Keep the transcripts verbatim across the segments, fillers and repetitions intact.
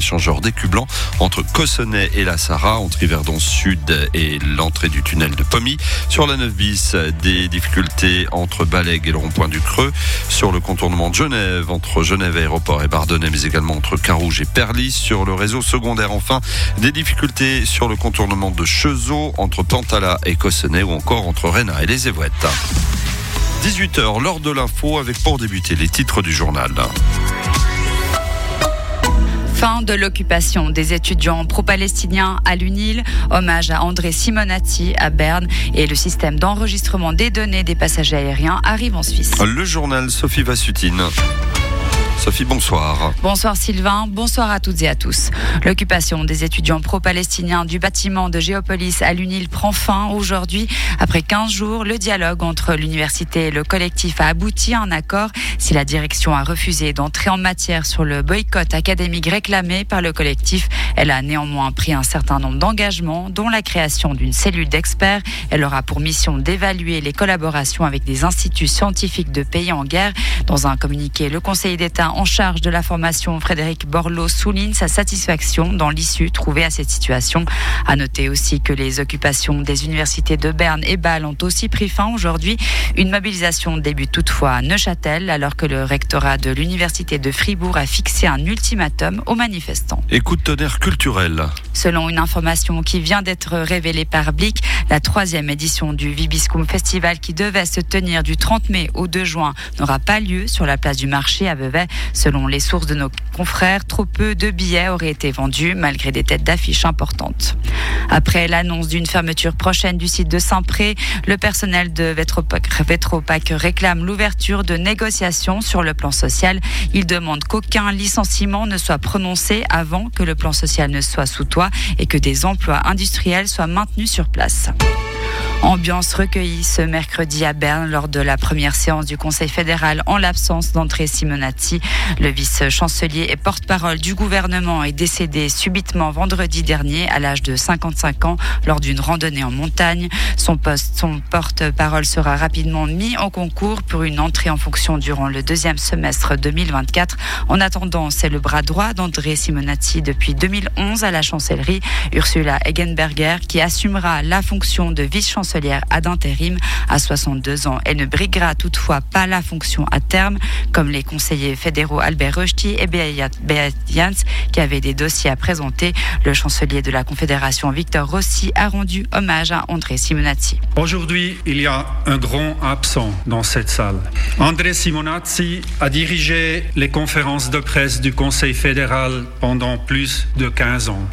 échangeur d'écus blancs entre Cossonay et la Sarah, entre Yverdon Sud et l'entrée du tunnel de Pommy. Sur la neuf bis, des difficultés entre Balègue et le rond-point du Creux. Sur le contournement de Genève, entre Genève Aéroport et Bardonnay, mais également entre Carouge et Perlis. Sur le réseau secondaire, enfin, des difficultés sur le contournement de Chezeaux, entre Pantala et Cossonay, ou encore entre Rénat et les Évouettes. dix-huit heures, l'heure de l'info, avec pour débuter les titres du journal. Fin de l'occupation des étudiants pro-palestiniens à l'U N I L, hommage à André Simonati à Berne, et le système d'enregistrement des données des passagers aériens arrive en Suisse. Le journal, Sophie Vassutine. Sophie, bonsoir. Bonsoir Sylvain, bonsoir à toutes et à tous. L'occupation des étudiants pro-palestiniens du bâtiment de Géopolis à l'U N I L prend fin aujourd'hui. Après quinze jours, le dialogue entre l'université et le collectif a abouti à un accord. Si la direction a refusé d'entrer en matière sur le boycott académique réclamé par le collectif, elle a néanmoins pris un certain nombre d'engagements, dont la création d'une cellule d'experts. Elle aura pour mission d'évaluer les collaborations avec des instituts scientifiques de pays en guerre. Dans un communiqué, le Conseil d'État en charge de la formation, Frédéric Borloo, souligne sa satisfaction dans l'issue trouvée à cette situation. À noter aussi que les occupations des universités de Berne et Bâle ont aussi pris fin aujourd'hui. Une mobilisation débute toutefois à Neuchâtel, alors que le rectorat de l'université de Fribourg a fixé un ultimatum aux manifestants. Et coup de tonnerre culturel. Selon une information qui vient d'être révélée par Blick, la troisième édition du Vibiscum Festival, qui devait se tenir du trente mai au deux juin, n'aura pas lieu sur la place du marché à Vevey. Selon les sources de nos confrères, trop peu de billets auraient été vendus malgré des têtes d'affiche importantes. Après l'annonce d'une fermeture prochaine du site de Saint-Pré, le personnel de Vetropac, Vetropac réclame l'ouverture de négociations sur le plan social. Il demande qu'aucun licenciement ne soit prononcé avant que le plan social ne soit sous toit et que des emplois industriels soient maintenus sur place. Ambiance recueillie ce mercredi à Berne lors de la première séance du Conseil fédéral en l'absence d'André Simonati. Le vice-chancelier et porte-parole du gouvernement est décédé subitement vendredi dernier à l'âge de cinquante-cinq ans lors d'une randonnée en montagne. Son poste, son porte-parole sera rapidement mis en concours pour une entrée en fonction durant le deuxième semestre deux mille vingt-quatre. En attendant, c'est le bras droit d'André Simonati depuis deux mille onze à la chancellerie, Ursula Eggenberger, qui assumera la fonction de vice-chancelière ad intérim à soixante-deux ans. Elle ne briguera toutefois pas la fonction à terme, comme les conseillers fédéraux Albert Rösti et Beat Jans, qui avaient des dossiers à présenter. Le chancelier de la Confédération, Victor Rossi, a rendu hommage à André Simonati. Aujourd'hui, il y a un grand absent dans cette salle. André Simonati a dirigé les conférences de presse du Conseil fédéral pendant plus de quinze ans.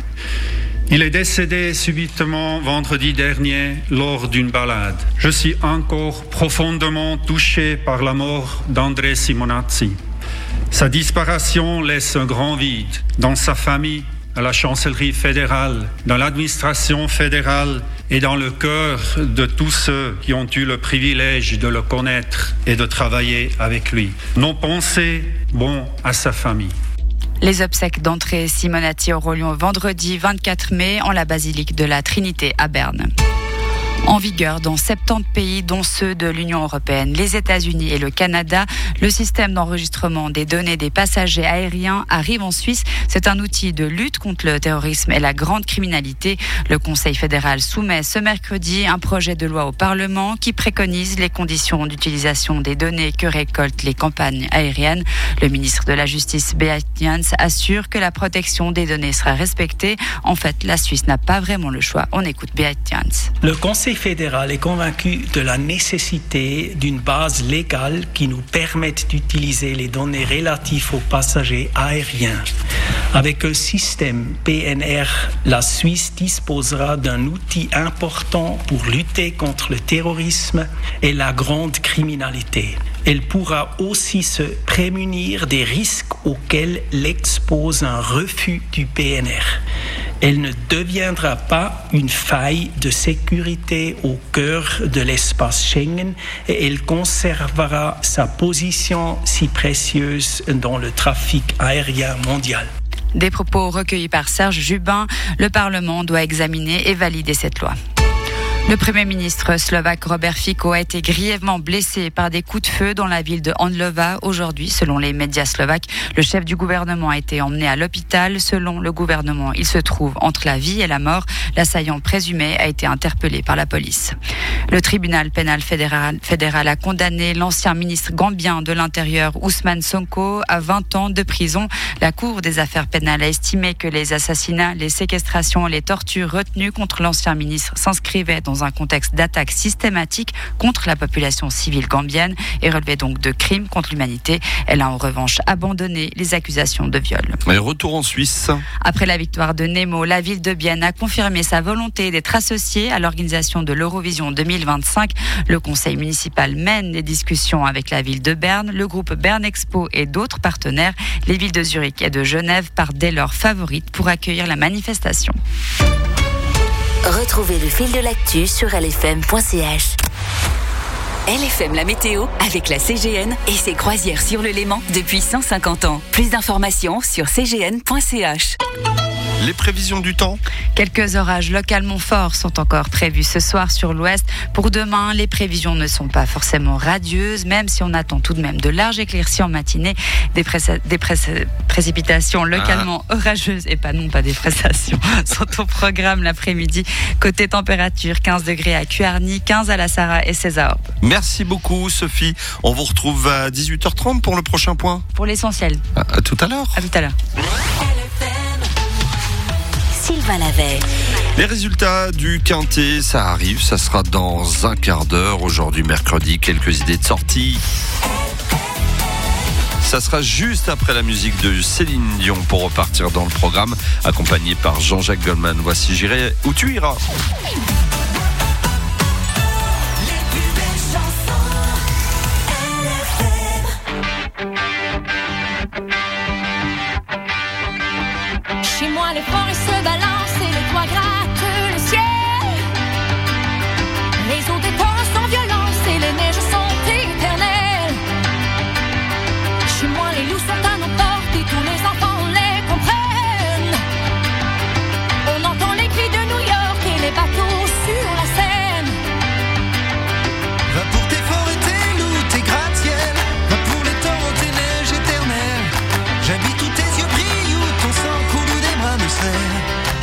Il est décédé subitement vendredi dernier lors d'une balade. Je suis encore profondément touché par la mort d'André Simonati. Sa disparition laisse un grand vide dans sa famille, à la chancellerie fédérale, dans l'administration fédérale et dans le cœur de tous ceux qui ont eu le privilège de le connaître et de travailler avec lui. Nos pensées vont à sa famille. Les obsèques d'André Simonati auront lieu vendredi vingt-quatre mai en la basilique de la Trinité à Berne. En vigueur dans soixante-dix pays, dont ceux de l'Union européenne, les États-Unis et le Canada, le système d'enregistrement des données des passagers aériens arrive en Suisse. C'est un outil de lutte contre le terrorisme et la grande criminalité. Le Conseil fédéral soumet ce mercredi un projet de loi au Parlement qui préconise les conditions d'utilisation des données que récoltent les campagnes aériennes. Le ministre de la Justice, Beat Jans, assure que la protection des données sera respectée. En fait, la Suisse n'a pas vraiment le choix. On écoute Beat Jans. Le Conseil fédéral est convaincu de la nécessité d'une base légale qui nous permette d'utiliser les données relatives aux passagers aériens. Avec un système P N R, la Suisse disposera d'un outil important pour lutter contre le terrorisme et la grande criminalité. Elle pourra aussi se prémunir des risques auxquels l'expose un refus du P N R. Elle ne deviendra pas une faille de sécurité au cœur de l'espace Schengen et elle conservera sa position si précieuse dans le trafic aérien mondial. Des propos recueillis par Serge Jubin. Le Parlement doit examiner et valider cette loi. Le Premier ministre slovaque Robert Fico a été grièvement blessé par des coups de feu dans la ville de Handlova aujourd'hui, selon les médias slovaques. Le chef du gouvernement a été emmené à l'hôpital. Selon le gouvernement, il se trouve entre la vie et la mort. L'assaillant présumé a été interpellé par la police. Le tribunal pénal fédéral, fédéral a condamné l'ancien ministre gambien de l'Intérieur Ousmane Sonko à vingt ans de prison. La Cour des affaires pénales a estimé que les assassinats, les séquestrations et les tortures retenues contre l'ancien ministre s'inscrivaient dans un contexte d'attaque systématique contre la population civile gambienne et relevait donc de crimes contre l'humanité. Elle a en revanche abandonné les accusations de viol. Et retour en Suisse. Après la victoire de Nemo, la ville de Bienne a confirmé sa volonté d'être associée à l'organisation de l'Eurovision deux mille vingt-cinq. Le conseil municipal mène les discussions avec la ville de Berne, le groupe Berne Expo et d'autres partenaires. Les villes de Zurich et de Genève partent dès leurs favorites pour accueillir la manifestation. Retrouvez le fil de l'actu sur L F M point C H. L F M la météo avec la C G N et ses croisières sur le Léman depuis cent cinquante ans. Plus d'informations sur c g n point c h. Les prévisions du temps. Quelques orages localement forts sont encore prévus ce soir sur l'ouest. Pour demain, les prévisions ne sont pas forcément radieuses, même si on attend tout de même de larges éclaircies en matinée. Des, pré- des pré- précipitations localement ah. orageuses, et pas non pas des prestations, sont au programme l'après-midi. Côté température, quinze degrés à Cuarny, quinze à la Sarah et César. Merci beaucoup Sophie. On vous retrouve à dix-huit heures trente pour le prochain point. Pour l'essentiel. À, à tout à l'heure. À tout à l'heure. Sylvain Lavey. Les résultats du Quintet, ça arrive, ça sera dans un quart d'heure. Aujourd'hui, mercredi, quelques idées de sortie. Ça sera juste après la musique de Céline Dion pour repartir dans le programme, accompagné par Jean-Jacques Goldman. Voici J'irai où tu iras. Chez moi, les forêts se balancent et les toits grattent le ciel. Les eaux des torrents sans violence et les neiges sont éternelles. Chez moi, les loups sont à nos portes et tous les enfants les comprennent. On entend les cris de New York et les bateaux sur la Seine. Va pour tes forêts, tes loups, tes gratte-ciel. Va pour les torrents, tes neiges éternelles. J'habite où tes yeux brillent, où ton sang coule, où des bras de sel.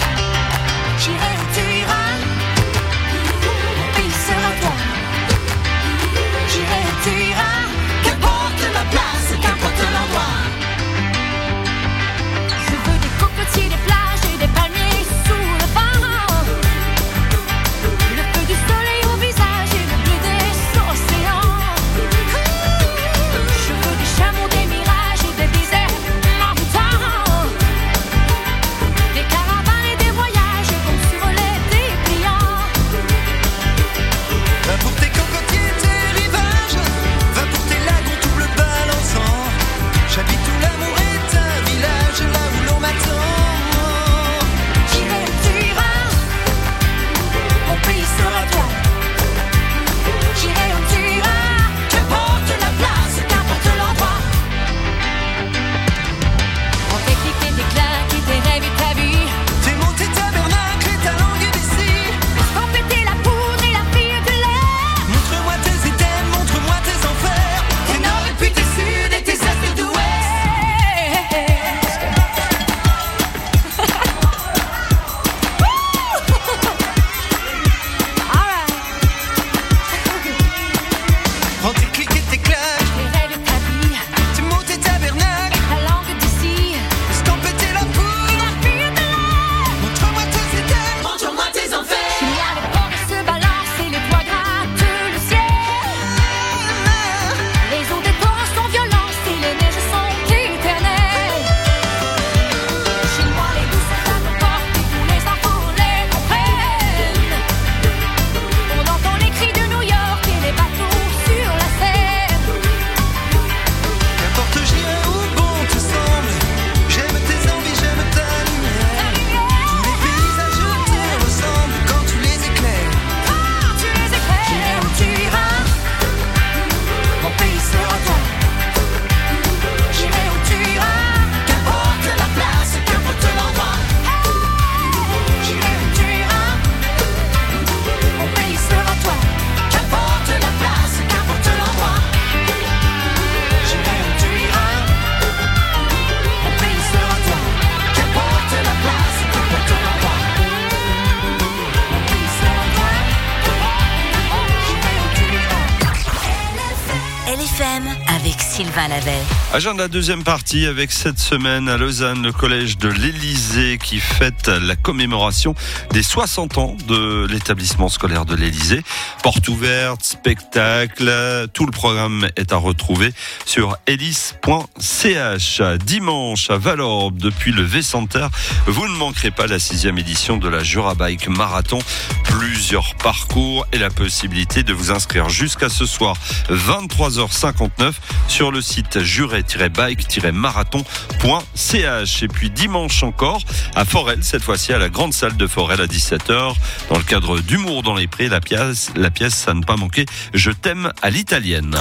F M avec Sylvain Lavey. Agenda deuxième partie avec cette semaine à Lausanne, le collège de l'Élysée qui fête la commémoration des soixante ans de l'établissement scolaire de l'Élysée. Porte ouverte, spectacle, tout le programme est à retrouver sur hélice point c h. Dimanche à Valorbe, depuis le V-Center, vous ne manquerez pas la sixième édition de la Jura Bike Marathon. Plusieurs parcours et la possibilité de vous inscrire jusqu'à ce soir vingt-trois heures cinquante-neuf sur le site juré tiret bike tiret marathon point c h. Et puis dimanche encore à Forel, cette fois-ci à la grande salle de Forel à dix-sept heures, dans le cadre d'Humour dans les prés, la pièce, la pièce à ne pas manquer, Je t'aime à l'italienne.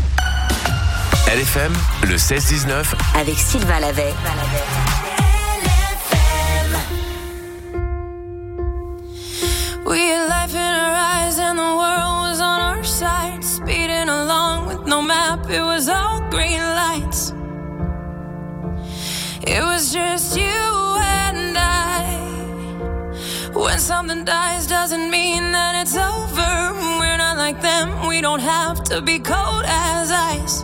L F M, le seize dix-neuf avec Sylvain Lavey. We had life in our eyes and the world was on our side, speeding along with no map, it was all green lights. It was just you and I. When something dies doesn't mean that it's over. We're not like them, we don't have to be cold as ice.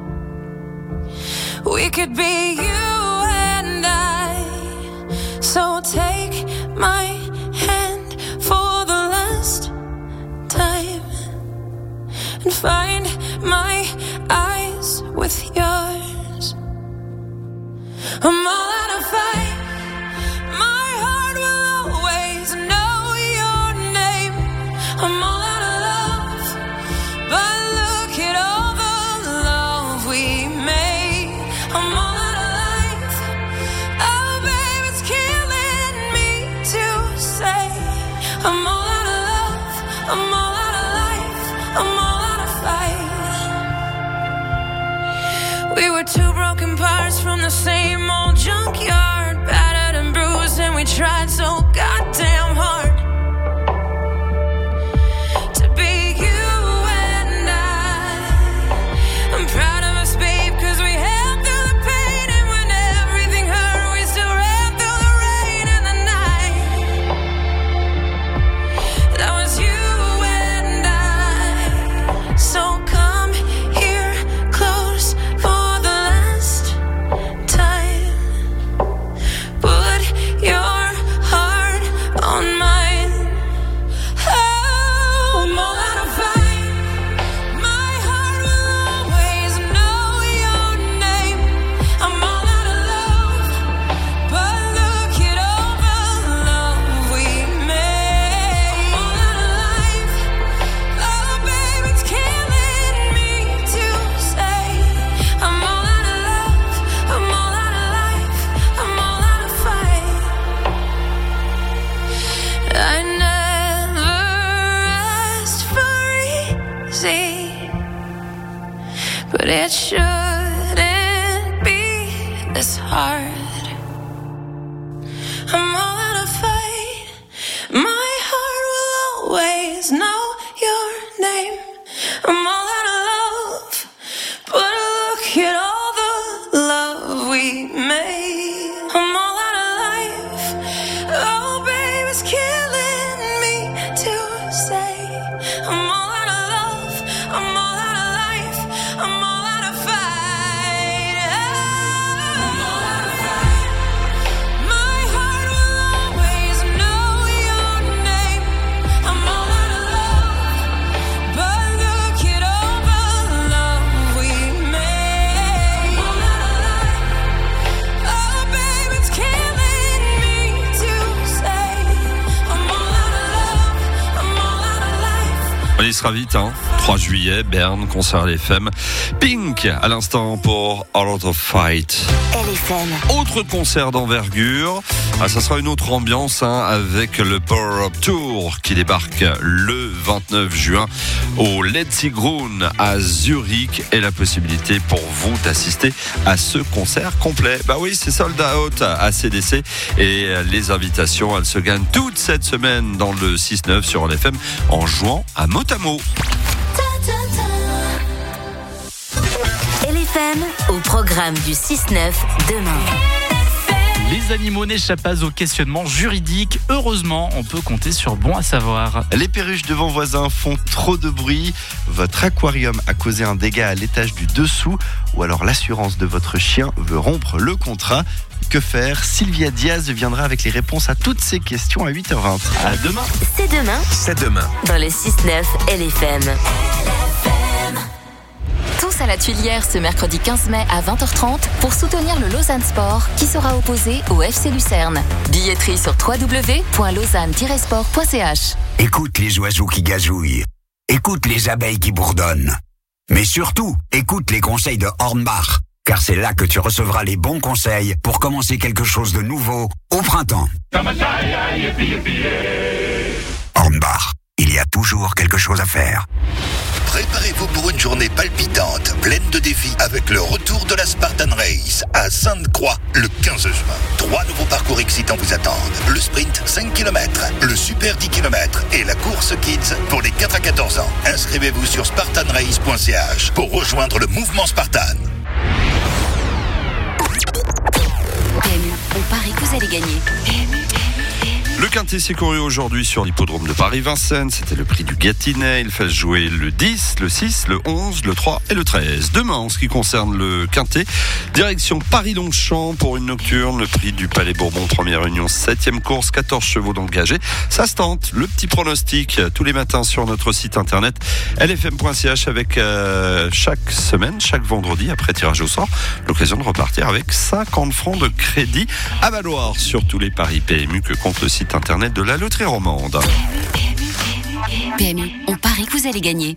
We could be you and I. So take my hand for the last time and find my eyes with yours. I'm all out of fight. My heart will always know your name. I'm all out of love, but look at all the love we made. I'm all out of life. Oh, babe, it's killing me to say. I'm all out of love. I'm all out of life. I'm all out of fight. We were two broken parts from the same old junkyard, battered and bruised, and we tried so goddamn hard to be you and I. I'm proud of us, babe, cause we held through the pain, and when everything hurt, we still ran through the rain and the night. That was you and I. So come here close for the last time. Put your heart on mine. Oh, I'm all out of fight. My heart will always know your name. I'm all out of love, but look at all the love we made. I'm all out of life. Oh, babe, it's killing me to say. I'm all out of love. I'm all out of life. I'm all out of fight. I never asked for easy, but it shouldn't be this hard. I'm all out of fight. My heart will always know your name. I'm all out of love, but look at all the love we made. I'm all out of life. Oh, babe, it's killing me to say. I'm all out of love. I'm all out of life. I'm all out of fight. I'm all out of fight. My heart will always know your name. I'm all out of love, but look at all the love we made. I'm all out of life. Oh, babe, it's killing me to say. I'm all out of love. I'm all out of life. On y sera vite, hein. trois juillet, Berne, concert à l'F M. Pink, à l'instant pour All Out of Fight. L F M. Autre concert d'envergure, ah, ça sera une autre ambiance hein, avec le Power Up Tour qui débarque le vingt-neuf juin au Letzigrund à Zurich et la possibilité pour vous d'assister à ce concert complet. Bah oui, c'est sold out à C D C et les invitations, elles se gagnent toute cette semaine dans le six neuf sur L F M en jouant à mot à mot. L F M au programme du six neuf demain. Les animaux n'échappent pas au questionnement juridique. Heureusement, on peut compter sur bon à savoir. Les perruches devant voisins font trop de bruit. Votre aquarium a causé un dégât à l'étage du dessous. Ou alors l'assurance de votre chien veut rompre le contrat. Que faire? Sylvia Diaz viendra avec les réponses à toutes ces questions à huit heures vingt. À demain. C'est demain. C'est demain. Dans le six neuf L F M. Tous à la Tuilière ce mercredi quinze mai à vingt heures trente pour soutenir le Lausanne Sport qui sera opposé au F C Lucerne. Billetterie sur w w w point lausanne tiret sport point c h. Écoute les oiseaux qui gazouillent. Écoute les abeilles qui bourdonnent. Mais surtout, écoute les conseils de Hornbach. Car c'est là que tu recevras les bons conseils pour commencer quelque chose de nouveau au printemps. Hornbach, il y a toujours quelque chose à faire. Préparez-vous pour une journée palpitante, pleine de défis, avec le retour de la Spartan Race à Sainte-Croix le quinze juin. Trois nouveaux parcours excitants vous attendent. Le sprint cinq kilomètres, le super dix kilomètres et la course Kids pour les quatre à quatorze ans. Inscrivez-vous sur spartan race point c h pour rejoindre le mouvement Spartan. P M U, on parie que vous allez gagner. Le Quintet s'est couru aujourd'hui sur l'hippodrome de Paris-Vincennes. C'était le prix du Gâtinais. Il fallait jouer le dix, le six, le onze, le trois et le treize. Demain, en ce qui concerne le Quintet, direction Paris-Longchamp pour une nocturne. Le prix du Palais Bourbon, première union, septième course, quatorze chevaux d'engagés. Ça se tente. Le petit pronostic tous les matins sur notre site internet l f m point c h avec euh, chaque semaine, chaque vendredi, après tirage au sort, l'occasion de repartir avec cinquante francs de crédit à valoir sur tous les paris P M U que compte le site internet de la loterie romande. P M U, on parie que vous allez gagner.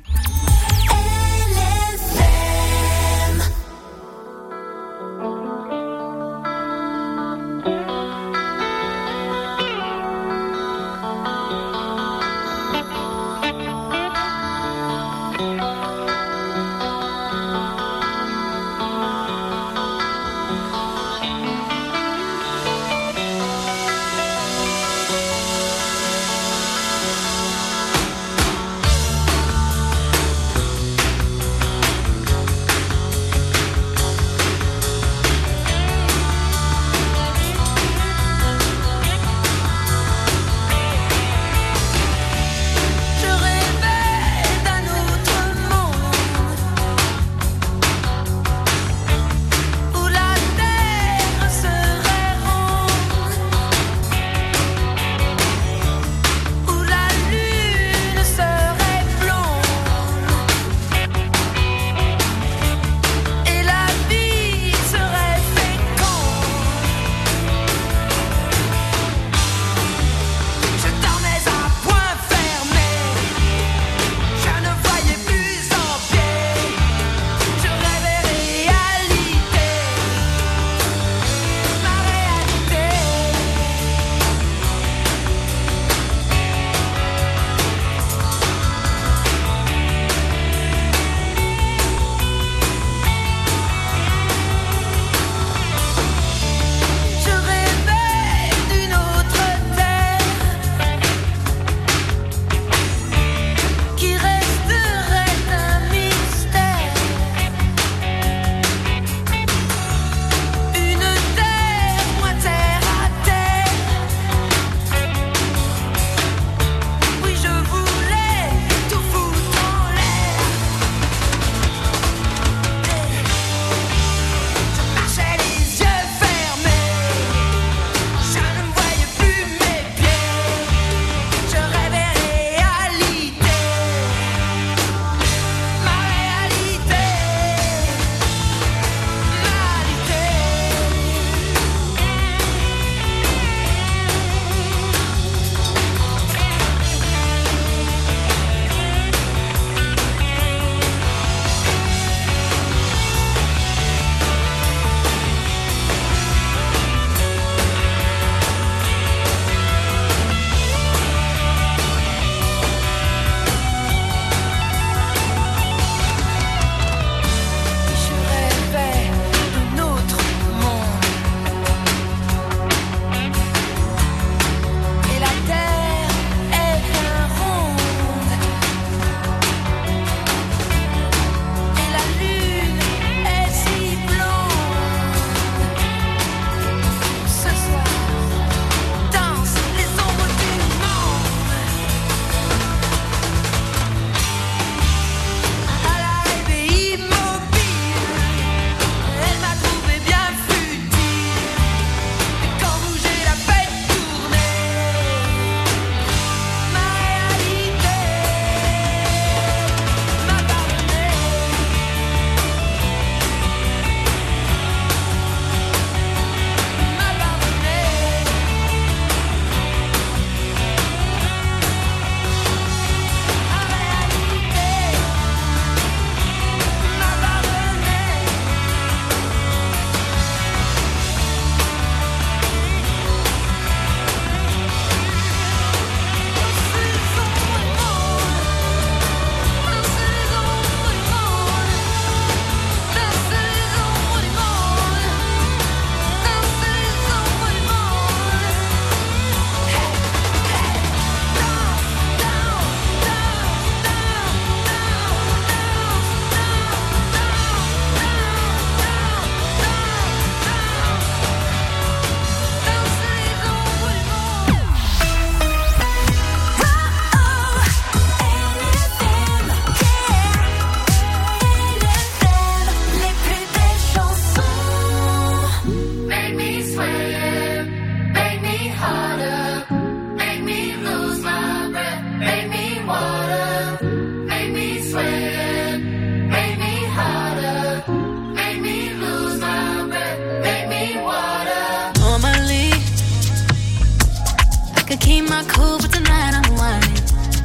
could keep my cool, but tonight I'm whining.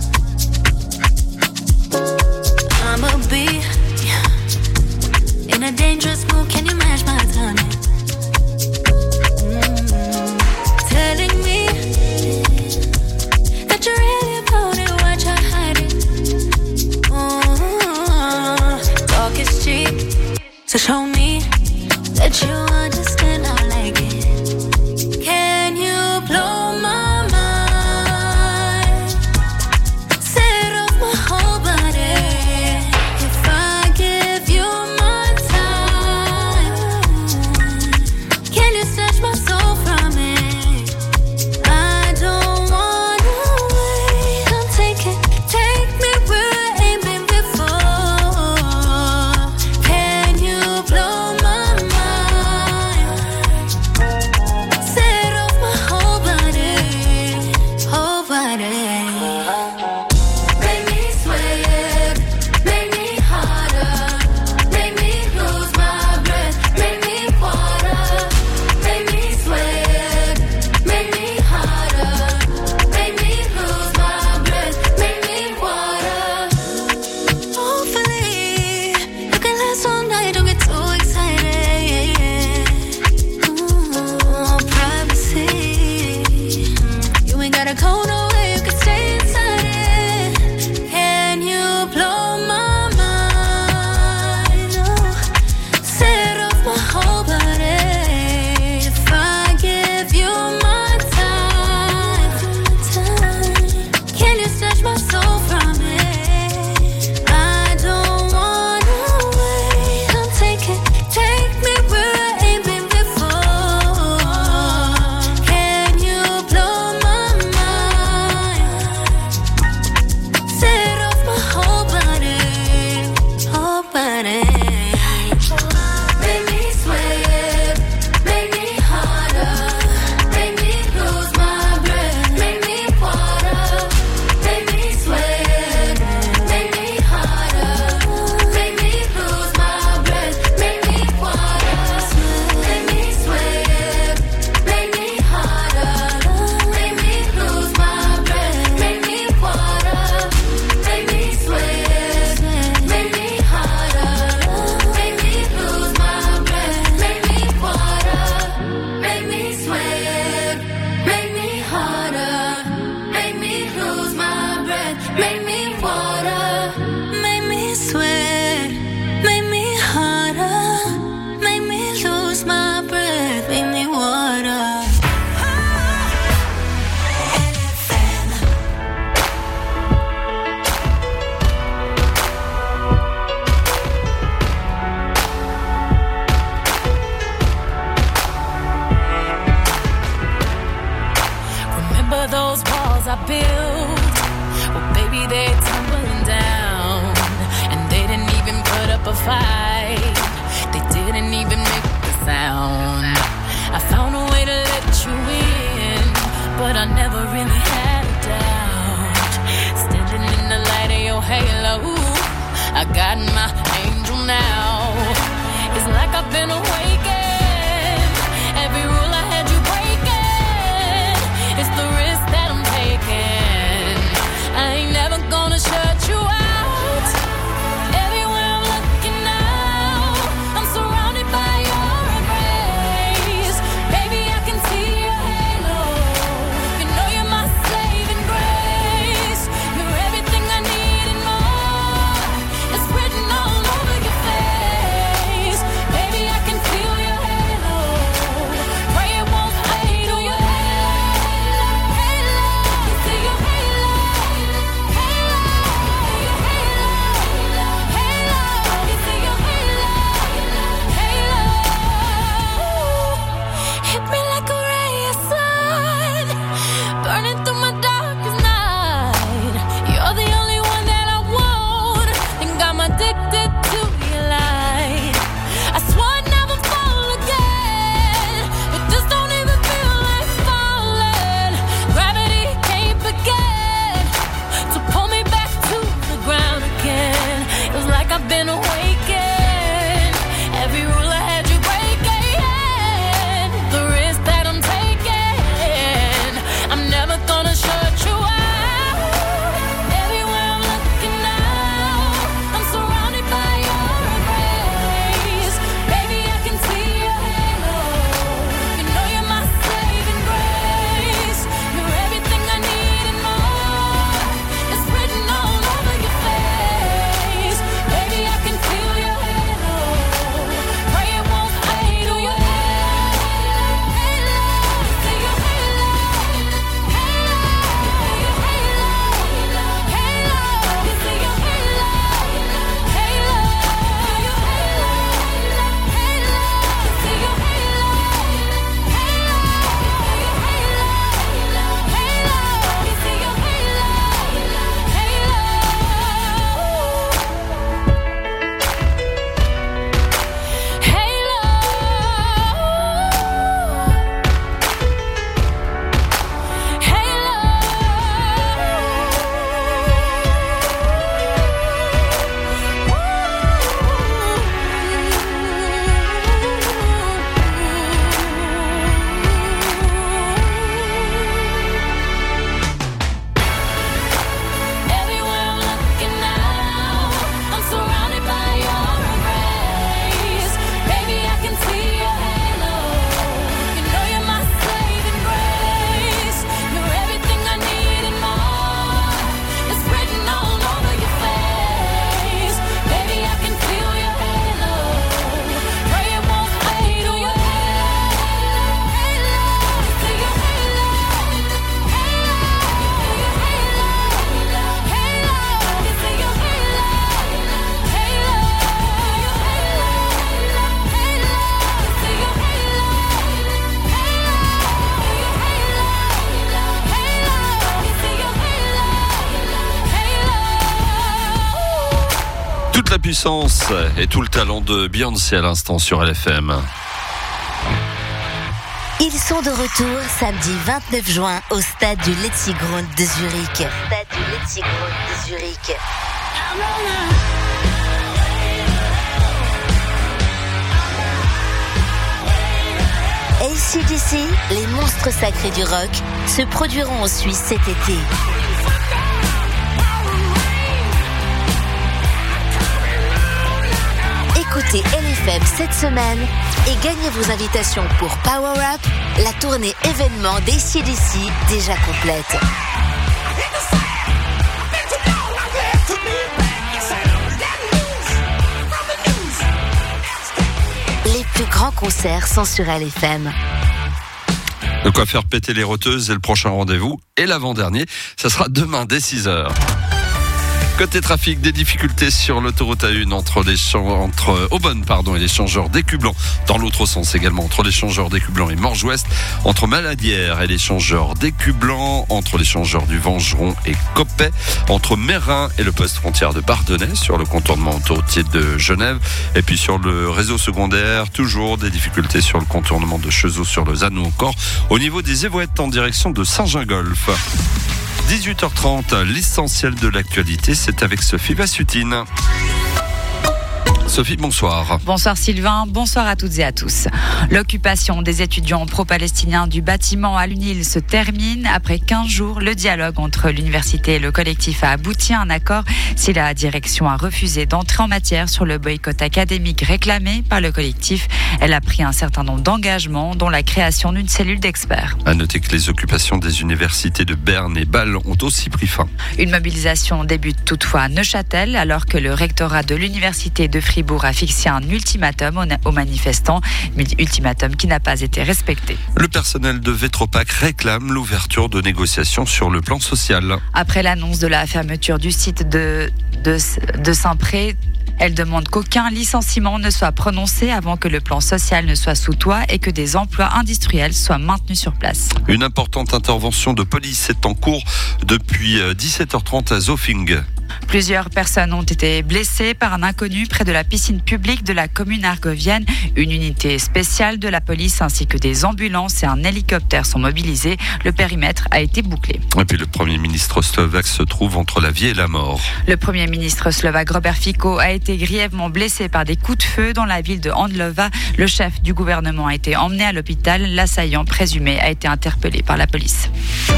I'ma be in a dangerous mood. Can you match my timing? Mm-hmm. Telling me that you really about it, what you're hiding. Mm-hmm. Talk is cheap, so show me that you understand. I like it. Can you blow my mind? Set off my whole body. If I give you my time, can you snatch my soul from it? I don't wanna wait. Come take it, take me where I ain't been before. Can you blow my mind? Set off my whole body, whole body. Make me sweat, make me harder, make me lose my breath, make me water, make me sweat, make me harder, make me lose my breath, make me water. Hopefully, you can last all night, don't get too excited. Ooh, privacy. You ain't gotta go nowhere, you can stay inside it. Can you blow my mind? Oh, set off my whole body. If I give you my time, can you snatch my soul from it? I don't wanna wait. Come take it, take me where I ain't been before. Can you blow my mind? Set off my whole body, whole body. Make me sweat, make me harder, make me lose my breath, make me water, make me sweat, make me harder, make me lose my breath, make me water, make me sweat, make me harder, make me lose my breath, make me water, make me sweat, make me harder, make me lose my breath, make me water, make me sweat, make me harder, make me lose my breath, make me water, make me sweat, make me harder, make me lose my breath, make me water. Remember those walls I built? Well, baby, they're tumbling down. And they didn't even put up a fight. They didn't even make a sound. I found a way to let you in, but I never really had a doubt. Standing in the light of your halo, I got my angel now. It's like I've been awakened. Every rule I had you breaking. It's the risk that I'm taking. I ain't never gonna shut you out. Everywhere I'm looking now, I'm surrounded by your embrace. Baby, I can see your halo. You know you're my saving grace. You're everything I need and more. It's written all Toute la puissance et tout le talent de Beyoncé à l'instant sur L F M. Ils sont de retour samedi vingt-neuf juin au stade du Letzigrund de Zurich. Stade du Letzigrund de Zurich. A C D C, les monstres sacrés du rock, se produiront en Suisse cet été. Écoutez L F M cette semaine et gagnez vos invitations pour Power Up, la tournée événement d'A C D C déjà complète. Les plus grands concerts sont sur L F M. De quoi faire péter les roteuses, et le prochain rendez-vous, et l'avant-dernier, ça sera demain dès six heures. Côté trafic, des difficultés sur l'autoroute A un entre les entre Aubonne pardon, et l'échangeur d'Écublanc. Dans l'autre sens également, entre l'échangeur d'Écublanc et Morges-Ouest. Entre Maladière et l'échangeur d'Écublanc. Entre l'échangeur du Vengeron et Coppet. Entre Mérin et le poste frontière de Bardonnay sur le contournement autoroutier de Genève. Et puis sur le réseau secondaire, toujours des difficultés sur le contournement de Cheseaux sur Lausanne ou encore au niveau des Évouettes en direction de Saint-Gingolph. dix-huit heures trente, l'essentiel de l'actualité, c'est avec Sophie Vassutine. Sophie, bonsoir. Bonsoir Sylvain, bonsoir à toutes et à tous. L'occupation des étudiants pro-palestiniens du bâtiment à l'UNIL se termine. Après quinze jours, le dialogue entre l'université et le collectif a abouti à un accord si la direction a refusé d'entrer en matière sur le boycott académique réclamé par le collectif. Elle a pris un certain nombre d'engagements, dont la création d'une cellule d'experts. À noter que les occupations des universités de Berne et Bâle ont aussi pris fin. Une mobilisation débute toutefois à Neuchâtel, alors que le rectorat de l'université de Fribourg a fixé un ultimatum aux manifestants, ultimatum qui n'a pas été respecté. Le personnel de Vetropac réclame l'ouverture de négociations sur le plan social. Après l'annonce de la fermeture du site de, de, de Saint-Pré, elle demande qu'aucun licenciement ne soit prononcé avant que le plan social ne soit sous toit et que des emplois industriels soient maintenus sur place. Une importante intervention de police est en cours depuis dix-sept heures trente à Zofing. Plusieurs personnes ont été blessées par un inconnu près de la piscine publique de la commune argovienne. Une unité spéciale de la police ainsi que des ambulances et un hélicoptère sont mobilisés. Le périmètre a été bouclé. Et puis le Premier ministre slovaque se trouve entre la vie et la mort. Le Premier ministre slovaque Robert Fico a été grièvement blessé par des coups de feu dans la ville de Handlova. Le chef du gouvernement a été emmené à l'hôpital. L'assaillant présumé a été interpellé par la police.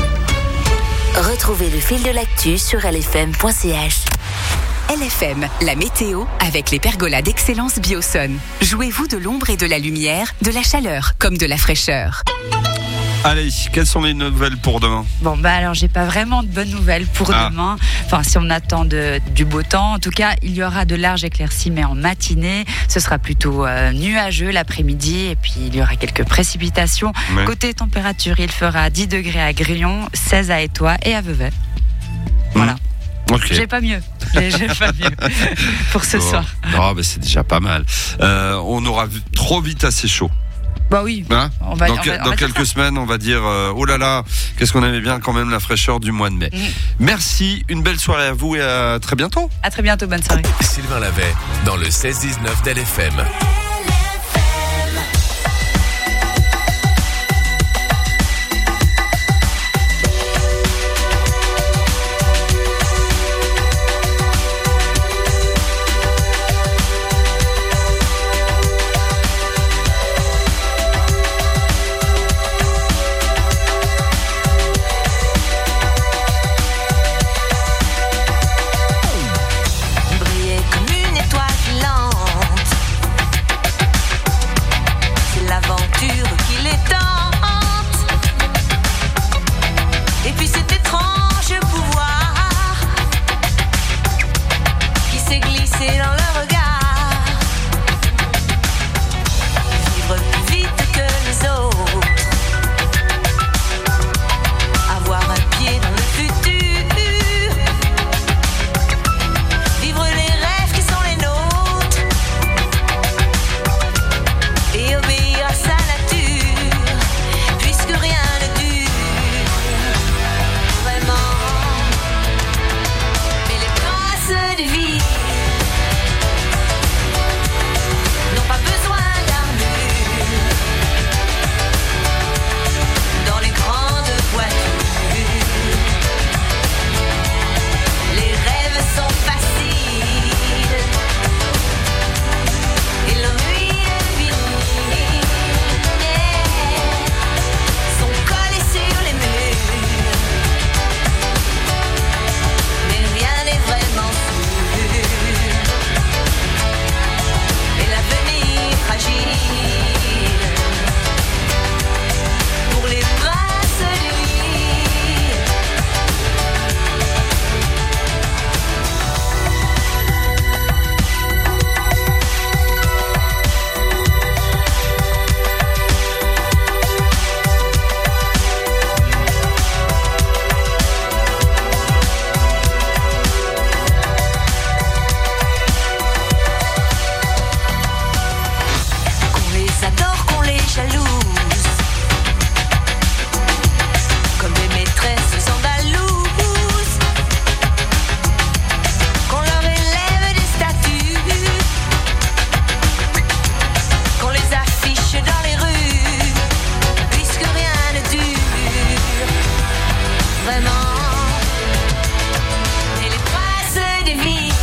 Retrouvez le fil de l'actu sur L F M point C H. L F M, la météo avec les pergolas d'excellence Bioson. Jouez-vous de l'ombre et de la lumière, de la chaleur comme de la fraîcheur. Allez, quelles sont les nouvelles pour demain ? Bon, bah alors j'ai pas vraiment de bonnes nouvelles pour ah. demain. Enfin, si on attend de, du beau temps, en tout cas, il y aura de larges éclaircies, mais en matinée, ce sera plutôt euh, nuageux l'après-midi, et puis il y aura quelques précipitations. Ouais. Côté température, il fera dix degrés à Grillon, seize à Étoile et à Vevey. Voilà. Mmh. Okay. J'ai pas mieux. J'ai, j'ai pas mieux pour ce oh. soir. Oh, bah c'est déjà pas mal. Euh, on aura vu trop vite assez chaud. Bah oui. Hein on va, dans on va, dans on va quelques semaines, on va dire euh, oh là là, qu'est-ce qu'on aimait bien quand même la fraîcheur du mois de mai. Mmh. Merci, une belle soirée à vous et à très bientôt. À très bientôt, bonne soirée. Sylvain Lavet dans le seize dix-neuf d'L F M. Briller comme une étoile filante. vraiment. Et les princes des villes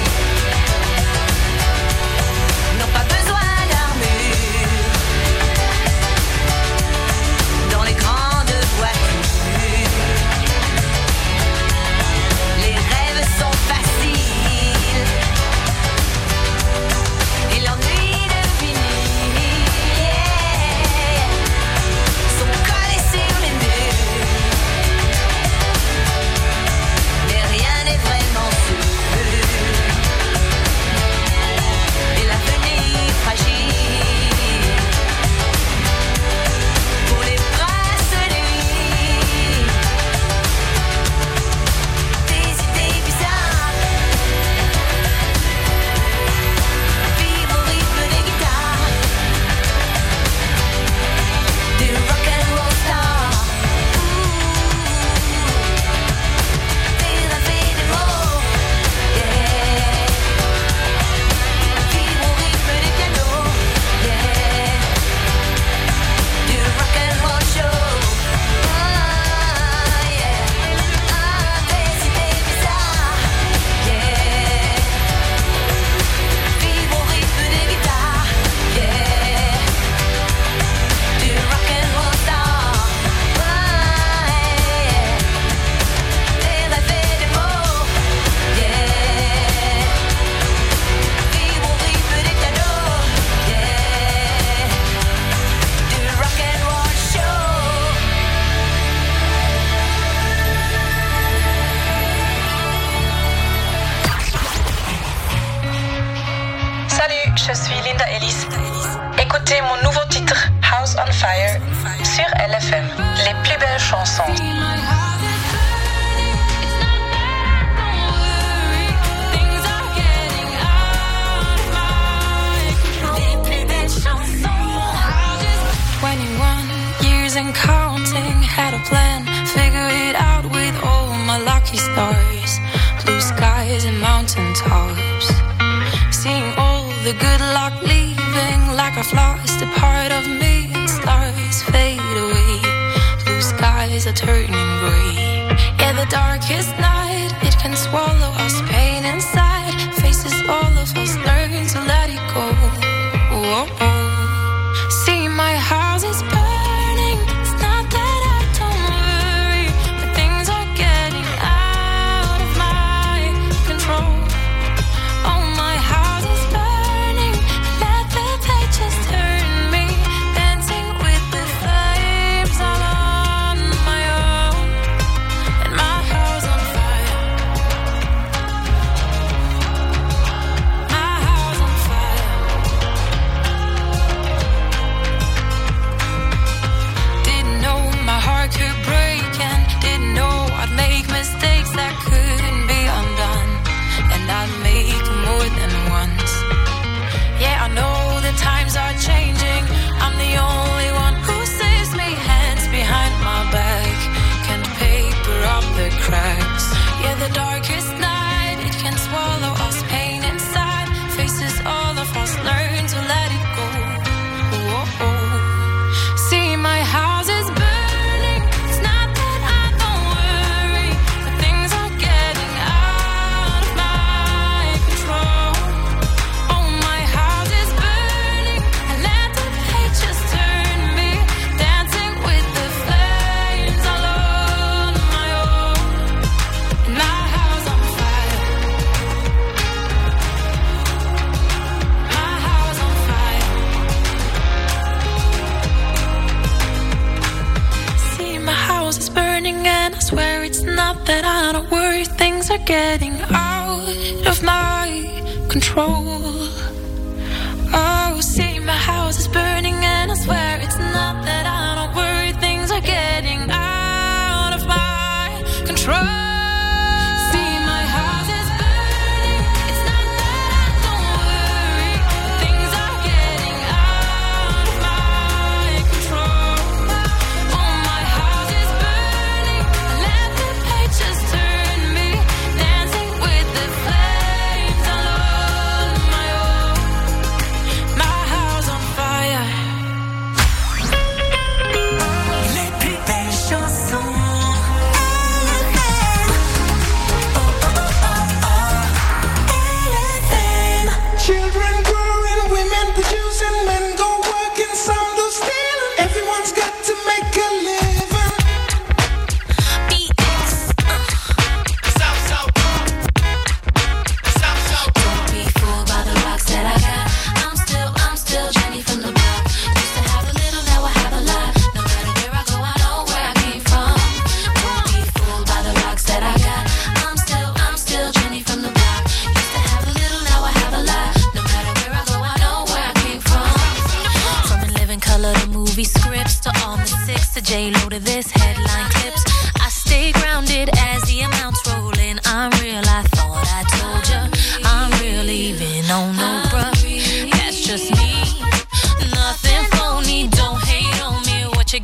n'ont pas besoin d'armure. Dans les grandes voitures, les rêves sont faciles et l'ennui de finir, yeah, sont collés sur les murs. Mais rien n'est vraiment sûr et l'avenir fragile pour les princes de nuit. Des idées bizarres, vivre au rythme des guitares, des rock'n'roll stars, des rêves et des mots, yeah. Vivre au rythme des pianos, yeah. Du rock'n'roll show, ah, yeah. Ah, des idées bizarres, yeah. Vivre au rythme des guitares, yeah. Du rock'n'roll star, ah, yeah. Des rêves et des mots, yeah. Vivre au rythme des pianos, yeah. Du rock'n'roll show. Salut, je suis Linda Ellis. Écoutez mon nouveau titre, House on Fire, sur L F M. Les plus belles chansons. twenty-one years and counting, had a plan, figure it out with all my lucky stars, blue skies and mountain tops, seeing all the good luck leaving like I've lost a part of me, and stars fade away, blue skies are turning grey, yeah, the darkest night, it can swallow us, pain inside, faces all of us, learn to let it go, oh, oh. See, my house is burning. It's not that I don't worry, but things are getting out of my control. Oh, my house is burning. Let the pages turn me, dancing with the flames all on my own. And my house on fire. My house on fire. Didn't know my heart could break and didn't know I'd make mistakes that couldn't be undone, and I'd make more than once. Yeah, I know the times are changing. I'm the only one who saves me, hands behind my back, can't paper up the cracks. Yeah, the darkest night, it can swallow us, pain inside, faces all of us, learn to let it go. Oh, oh. See, my house is burning. It's not that I don't worry, but things are getting out of my control. Oh, my house is burning. I let the pages turn me, dancing with the flames all on my own. And my house on fire. My house on fire. See, my house is burning, and I swear it's not that I don't worry. Things are getting out of my control. Oh, see, my house is burning, and I swear it's not that I don't worry. Things are getting out of my control. See, my house is burning. It's not that I don't worry. Things are getting out of my control. Oh, my house is burning. I let the pages turn me, dancing with the flames all on my own. My house on fire. Les plus belles chansons.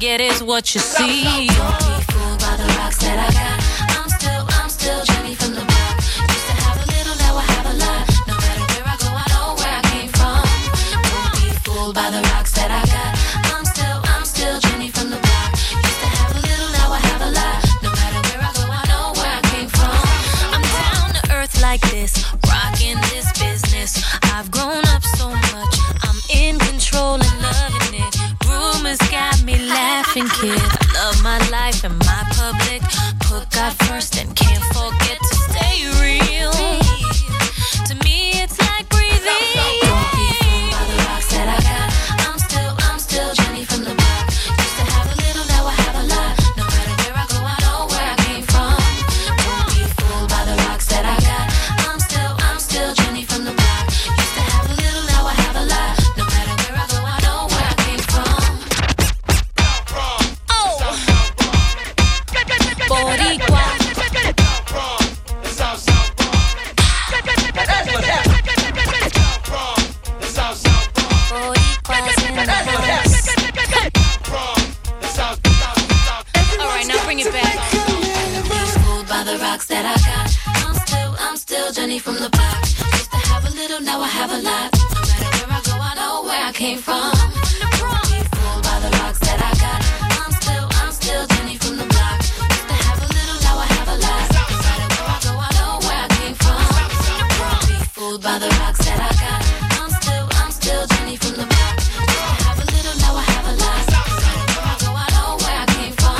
get is what you see. Don't be fooled by the rocks that I got. I'm still, I'm still Jenny from the block. Used to have a little, now I have a lot. No matter where I go, I know where I came from. Don't be fooled by the rocks that I got. I'm still, I'm still Jenny from the block. Used to have a little, now I have a lot. No matter where I go, I know where I came from. I'm down to earth like this, rocking this business. I've grown up so much, I'm in control and loving it. Rumors got me laughing, kid. I love my life and my public. Put God first and can't forget to stay real. To me, it's like breathing. Don't be fooled by the rocks that I got. I'm still, I'm still Jenny from the block. Used to have a little, now I have a lot. No matter where I go, I know where I came from. Don't be fooled by the rocks that I got. I'm still, I'm still Jenny from the block. Used to have a little, now I have a lot. No matter where I go, I know where I came from. Oh, Boricua. Alright, now bring it back. Fooled by the rocks that I got. I'm still, I'm still Jenny from the block. Used to have a little, now I have a lot. No matter where I go, I know where I came from. Fooled by the rocks that I got. I'm still, I'm still Jenny from the block. Used to have a little, now I have a lot. No matter where I go, I know where I came from. Fooled by the rocks that I got. I'm still, I'm still Jenny from the block. Used to have a little, now I have a lot. No matter where I go, I know where I came from.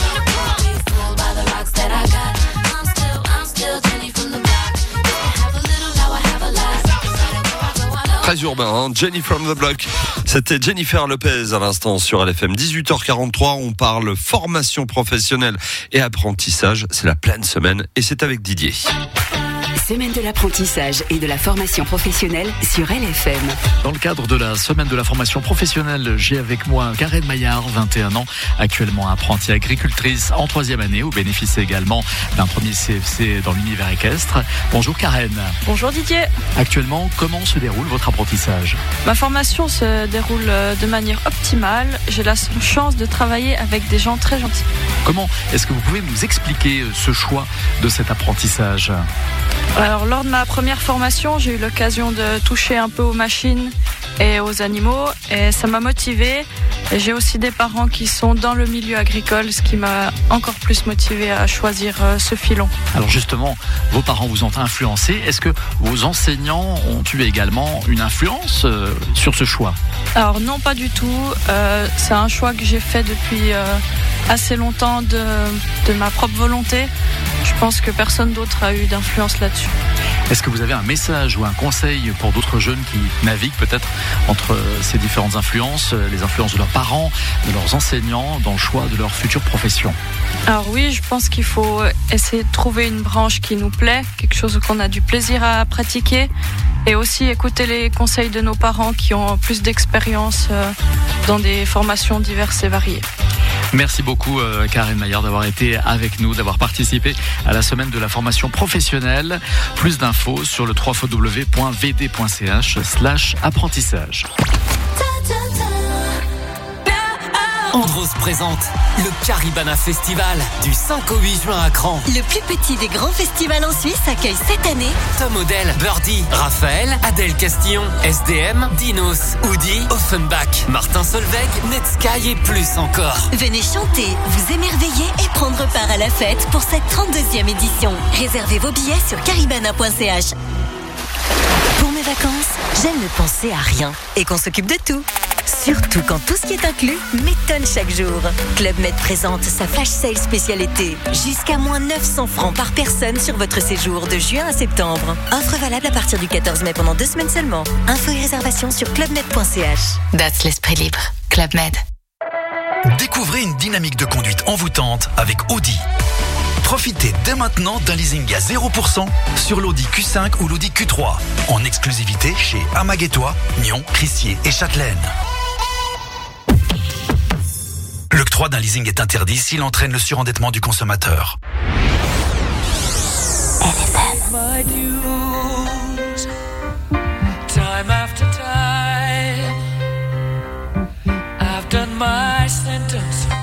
Fooled by the rocks that I got. I'm still, I'm still Jenny from the block. Used to have a little, now I have a lot. No matter where I go, I know. Très urbain, hein, Jenny from the Block. C'était Jennifer Lopez à l'instant sur L F M. dix-huit heures quarante-trois, on parle formation professionnelle et apprentissage. C'est la pleine semaine et c'est avec Didier. Semaine de l'apprentissage et de la formation professionnelle sur L F M. Dans le cadre de la semaine de la formation professionnelle, j'ai avec moi Karen Maillard, vingt et un ans, actuellement apprentie agricultrice en troisième année, où bénéficie également d'un premier C F C dans l'univers équestre. Bonjour Karen. Bonjour Didier. Actuellement, comment se déroule votre apprentissage ? Ma formation se déroule de manière optimale. J'ai la chance de travailler avec des gens très gentils. Comment est-ce que vous pouvez nous expliquer ce choix de cet apprentissage ? Alors, lors de ma première formation, j'ai eu l'occasion de toucher un peu aux machines et aux animaux et ça m'a motivée. Et j'ai aussi des parents qui sont dans le milieu agricole, ce qui m'a encore plus motivée à choisir ce filon. Alors justement, vos parents vous ont influencé. Est-ce que vos enseignants ont eu également une influence euh, sur ce choix ? Alors non, pas du tout. Euh, c'est un choix que j'ai fait depuis euh, assez longtemps de, de ma propre volonté. Je pense que personne d'autre a eu d'influence là-dessus. Est-ce que vous avez un message ou un conseil pour d'autres jeunes qui naviguent peut-être entre ces différentes influences, les influences de leurs parents, de leurs enseignants, dans le choix de leur future profession ? Alors oui, je pense qu'il faut essayer de trouver une branche qui nous plaît, quelque chose qu'on a du plaisir à pratiquer, et aussi écouter les conseils de nos parents qui ont plus d'expérience dans des formations diverses et variées. Merci beaucoup euh, Karen Maillard d'avoir été avec nous, d'avoir participé à la semaine de la formation professionnelle. Plus d'infos sur le w w w point v d point c h slash apprentissage. Andros présente le Caribana Festival du cinq au huit juin à Cran. Le plus petit des grands festivals en Suisse accueille cette année Tom Odell, Birdie, Raphaël, Adèle Castillon, S D M, Dinos, Oudi, Offenbach, Martin Solveig, Netsky et plus encore. Venez chanter, vous émerveiller et prendre part à la fête pour cette trente-deuxième édition. Réservez vos billets sur caribana point c h. Pour mes vacances, j'aime ne penser à rien et qu'on s'occupe de tout. Surtout quand tout ce qui est inclus m'étonne chaque jour. Club Med présente sa flash sale spécial été. Jusqu'à moins neuf cents francs par personne sur votre séjour de juin à septembre. Offre valable à partir du quatorze mai pendant deux semaines seulement. Infos et réservations sur club med point c h. That's l'esprit libre. Club Med. Découvrez une dynamique de conduite envoûtante avec Audi. Profitez dès maintenant d'un leasing à zéro pour cent sur l'Audi Q cinq ou l'Audi Q trois. En exclusivité chez Amaguétois, Nyon, Crissier et Châtelaine. L'octroi d'un leasing est interdit s'il entraîne le surendettement du consommateur. My dues, time after time, I've done my sentence.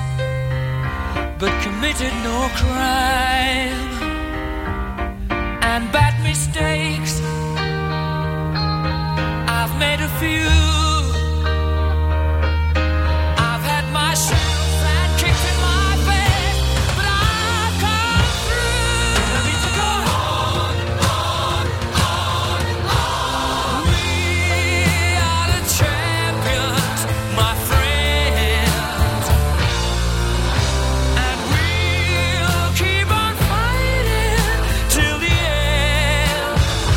committed no crime and bad mistakes. I've made a few. I've had my shadows and kicked in my face, but I've come through. I need to go on, on, on, on. We are the champions, my friends, and we'll keep on fighting till the end.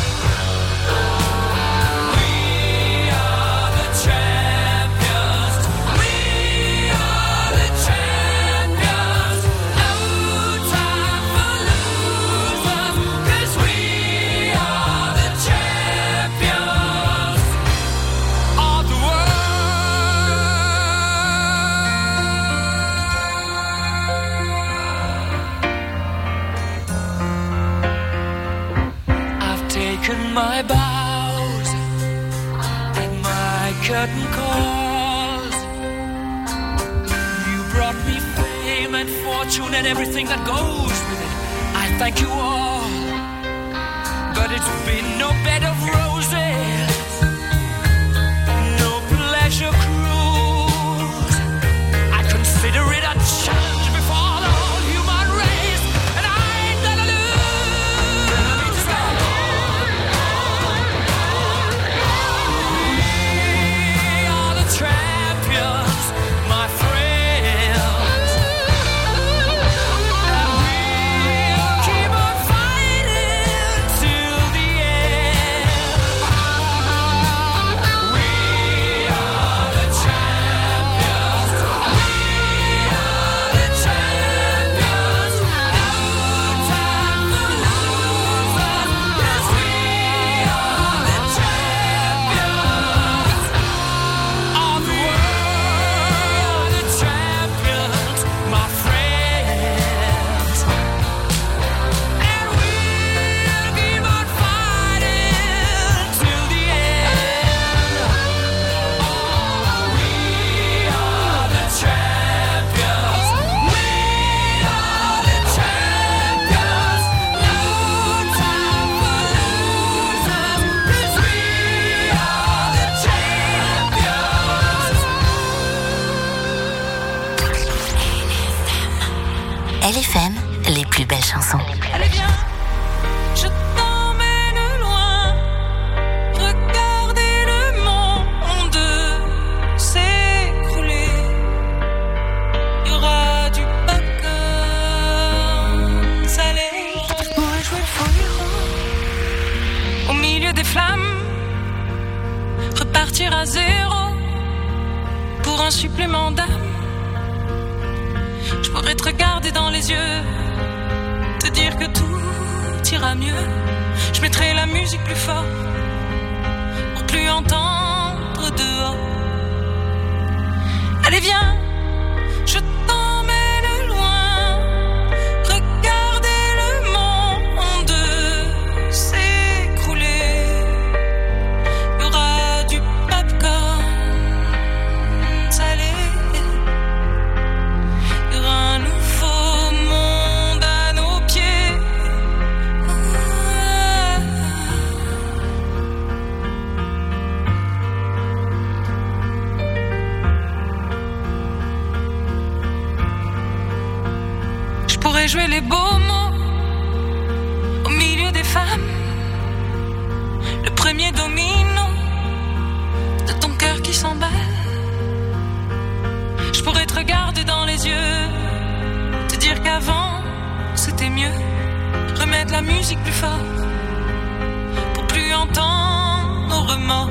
We are the champions. We are the champions. No time for losers, 'cause we are the champions of the world. I've taken my bows and my curtain calls. You brought me fame and fortune and everything that goes with it. I thank you all, but it's been no bed of roses, no pleasure cruise. I consider it a challenge before the whole human race, and I ain't gonna lose. We are the champions, my friends, and we'll keep on fighting till the end. We are the champions. We are the champions. No time for losers, 'cause we are the champions of the world. The champions, my friends, and we'll keep on fighting till the end. Oh, we are the champions. We are the champions. No time for losers, 'cause we are the champions. L F M, les plus belles chansons. Allez viens, je t'emmène loin. Regardez le monde s'écrouler. Il y aura du popcorn salé. Je pourrais jouer le faux héros au milieu des flammes. Repartir à zéro pour un supplément d'âme. Je pourrais te regarder dans les yeux, te dire que tout ira mieux. Je mettrai la musique plus fort pour plus entendre dehors. Allez viens, je t'emmène loin. Regardez le monde s'écrouler. Il y aura du popcorn salé. Il y aura un nouveau monde à nos pieds. Je pourrais jouer les beaux mots au milieu des femmes. Le premier domino de ton cœur qui s'emballe. Je pourrais te regarder dans les yeux, te dire qu'avant c'était mieux. Remettre la musique plus fort pour plus entendre nos remords.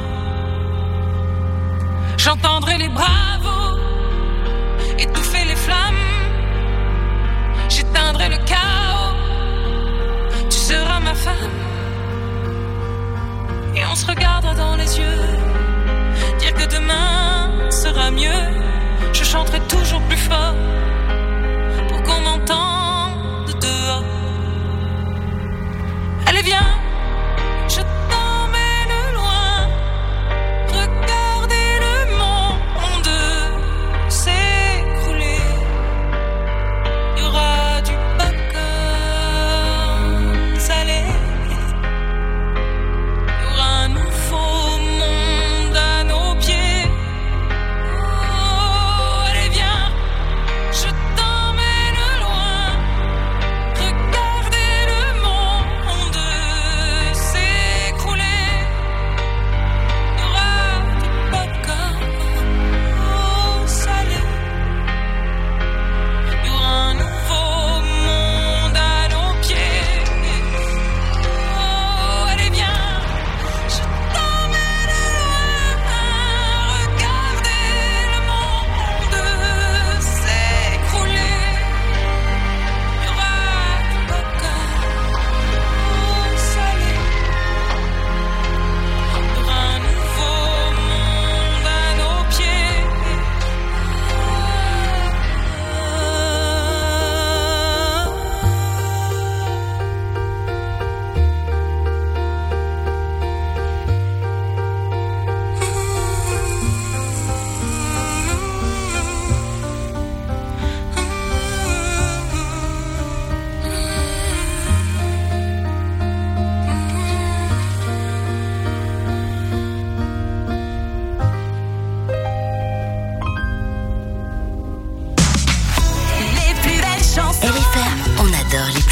J'entendrai les bravos étouffer les flammes. J'éteindrai le chaos. Tu seras ma femme. Et on se regardera dans les yeux, dire que demain sera mieux. Je chanterai toujours plus fort pour qu'on m'entende dehors. Allez viens, je t'emmène loin. Regardez le monde s'écrouler. Il y aura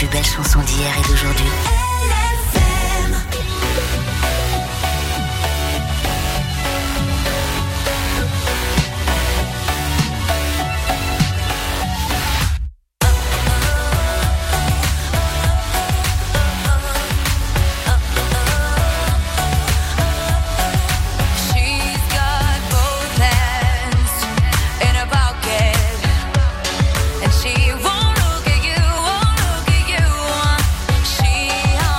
plus belles chansons d'hier et d'aujourd'hui. She won't look at you, won't look at you. She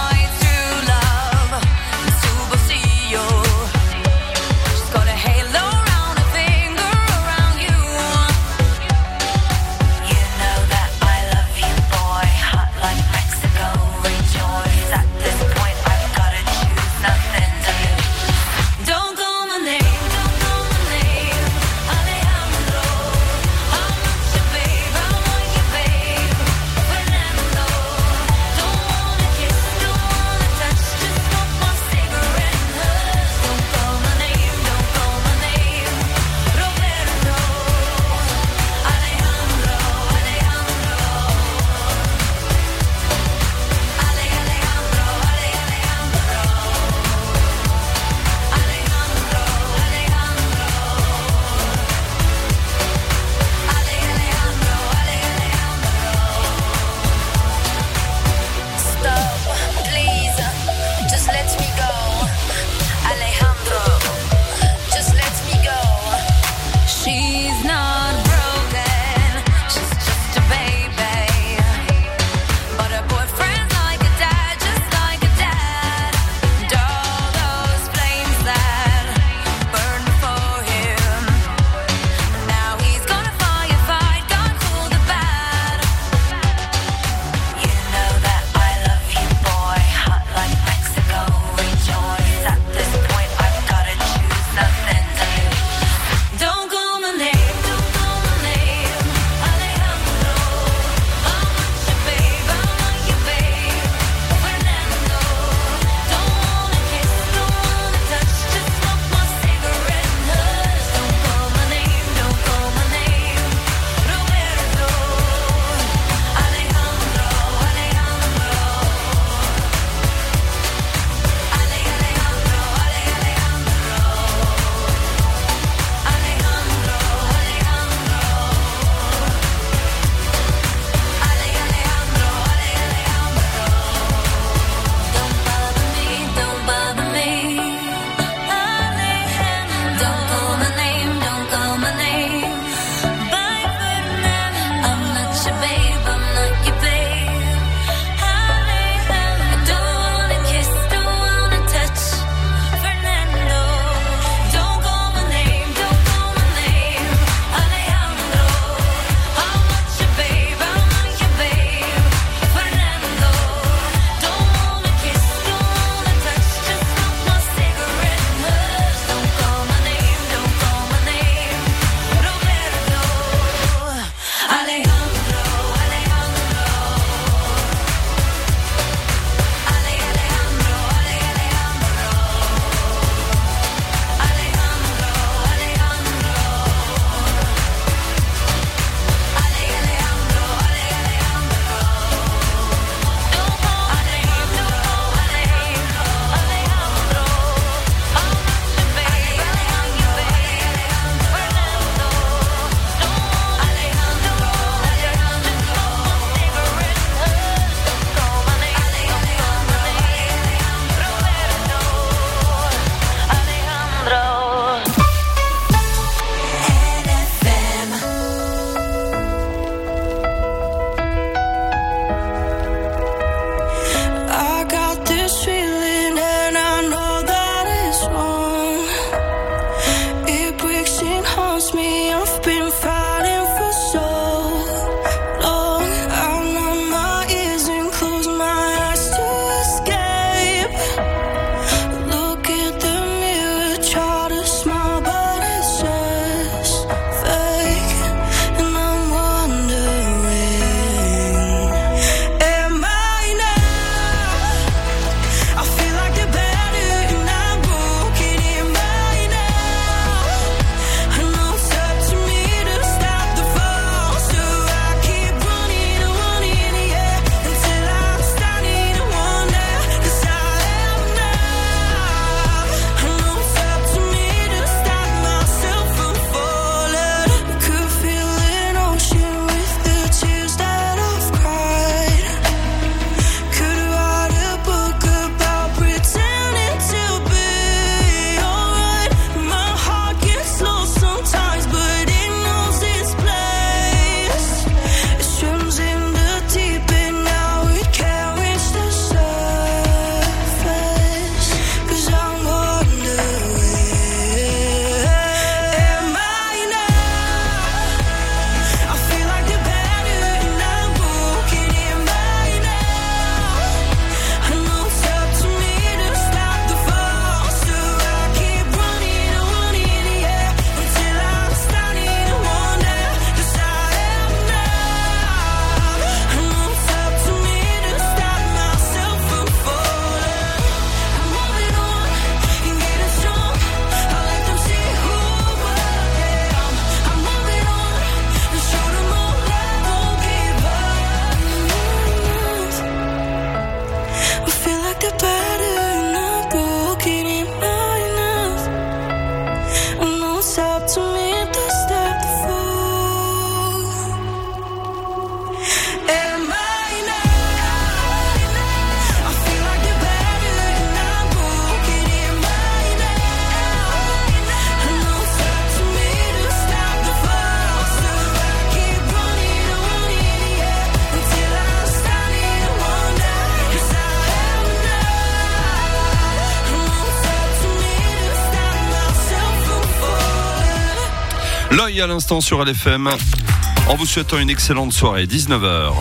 L'œil à l'instant sur L F M. En vous souhaitant une excellente soirée, dix-neuf heures.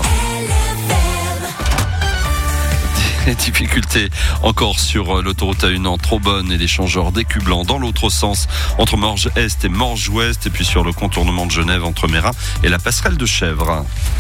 Des difficultés encore sur l'autoroute A un en Trobonne et l'échangeur d'écus blancs dans l'autre sens entre Morges Est et Morges Ouest, et puis sur le contournement de Genève entre Mérin et la passerelle de Chèvres.